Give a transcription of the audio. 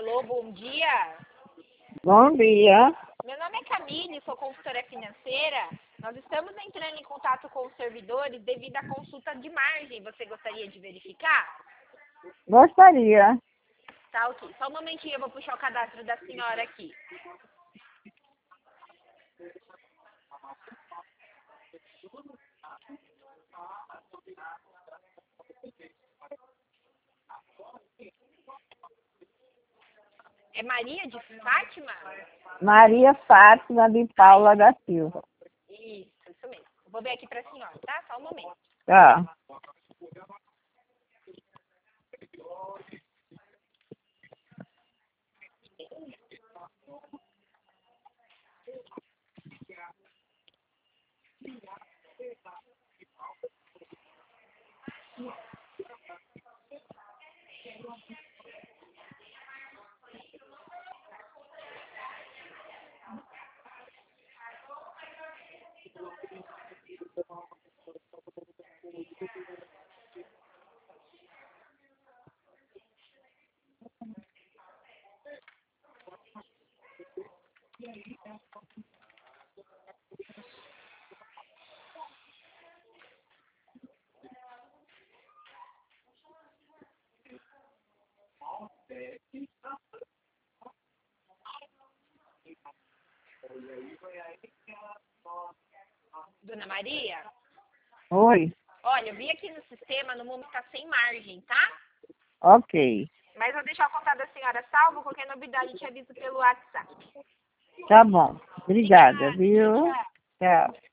Alô, bom dia. Bom dia. Meu nome é Camille, sou consultora financeira. Nós estamos entrando em contato com os servidores devido à consulta de margem. Você gostaria de verificar? Gostaria. Tá, ok. Só um momentinho, eu vou puxar o cadastro da senhora aqui. É Maria de Fátima? Maria Fátima de Paula da Silva. Isso mesmo. Eu vou ver aqui pra senhora, tá? Só um momento. Tá. Dona Maria? Oi. Olha, eu vi aqui no sistema, no momento tá sem margem, tá? Ok. Mas vou deixar o contato da senhora salvo. Qualquer novidade eu te aviso pelo WhatsApp. Tá bom. Obrigada, Obrigada, viu? tchau, tchau. Tchau.